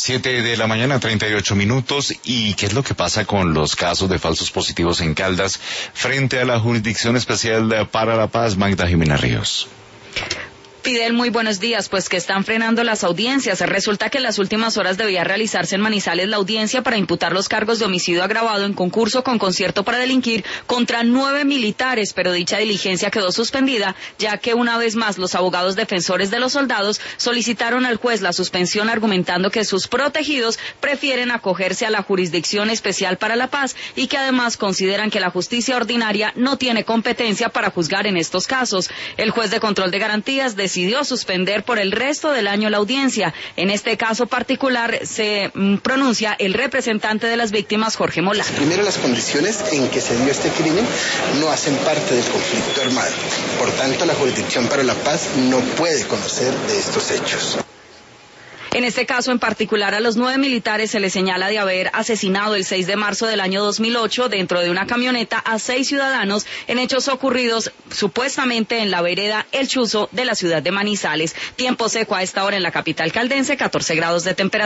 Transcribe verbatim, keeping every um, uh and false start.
Siete de la mañana, treinta y ocho minutos. ¿Y qué es lo que pasa con los casos de falsos positivos en Caldas frente a la Jurisdicción Especial para la Paz? Magda Jimena Ríos. Fidel, muy buenos días. Pues que están frenando las audiencias. Resulta que en las últimas horas debía realizarse en Manizales la audiencia para imputar los cargos de homicidio agravado en concurso con concierto para delinquir contra nueve militares, pero dicha diligencia quedó suspendida, ya que una vez más los abogados defensores de los soldados solicitaron al juez la suspensión argumentando que sus protegidos prefieren acogerse a la Jurisdicción Especial para la Paz y que además consideran que la justicia ordinaria no tiene competencia para juzgar en estos casos. El juez de control de garantías decidió decidió suspender por el resto del año la audiencia. En este caso particular se mm, pronuncia el representante de las víctimas, Jorge Molano. Primero, las condiciones en que se dio este crimen no hacen parte del conflicto armado. Por tanto, la Jurisdicción para la Paz no puede conocer de estos hechos. En este caso en particular a los nueve militares se les señala de haber asesinado el seis de marzo del año dos mil ocho dentro de una camioneta a seis ciudadanos en hechos ocurridos supuestamente en la vereda El Chuzo de la ciudad de Manizales. Tiempo seco a esta hora en la capital caldense, catorce grados de temperatura.